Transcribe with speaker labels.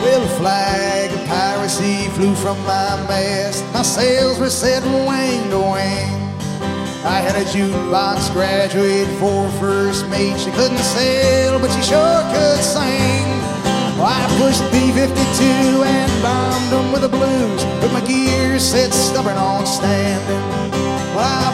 Speaker 1: Well, a flag of piracy flew from my mast. My sails were set wing to wing. I had a jukebox graduate for first mate. She couldn't sail, but she sure could sing. Well, I pushed B-52 and bombed them with the blues, but my gears set stubborn on standing. Well, I